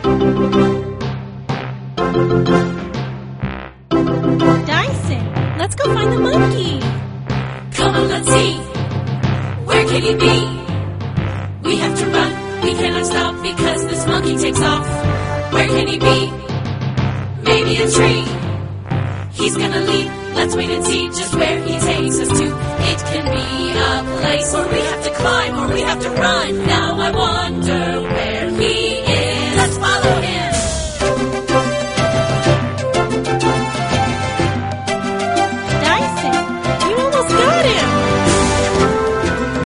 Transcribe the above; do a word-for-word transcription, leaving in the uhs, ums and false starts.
Dyson, let's go find the monkey. Come on, let's see. Where can he be? We have to run. We cannot stop because this monkey takes off. Where can he be? Maybe a tree. He's gonna leap. Let's wait and see just where he takes us to. It can be a place where we have to climb or we have to run. Now I wonder where